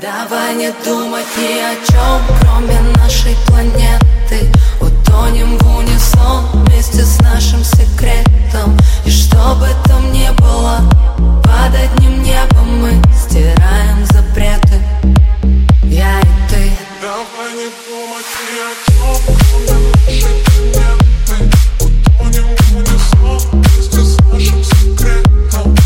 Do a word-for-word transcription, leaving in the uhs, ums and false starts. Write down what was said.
Давай не думать ни о чем, кроме нашей планеты. Утонем в унисон вместе с нашим секретом. И что бы там ни было, под одним небом мы стираем запреты. Я и ты. Давай не думать ни о чем, кроме нашей планеты. Утонем в унисон вместе с нашим секретом.